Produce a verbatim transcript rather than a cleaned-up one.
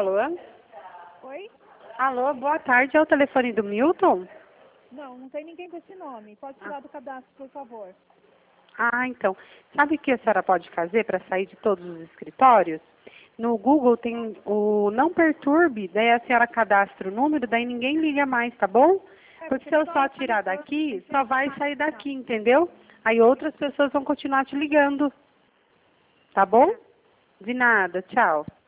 Alô? Oi? Alô, boa tarde. É o telefone do Milton? Não, não tem ninguém com esse nome. Pode tirar do cadastro, por favor. Ah, então. Sabe o que a senhora pode fazer para sair de todos os escritórios? No Google tem o não perturbe, daí a senhora cadastra o número, daí ninguém liga mais, tá bom? É, Porque se eu toda só hora tá tirar ligando, daqui, tem que só vai tá. sair daqui, entendeu? Aí outras pessoas vão continuar te ligando. Tá bom? De nada, tchau.